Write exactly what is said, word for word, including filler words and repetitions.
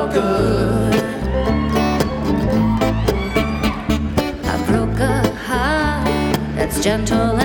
no good. I broke a heart that's gentle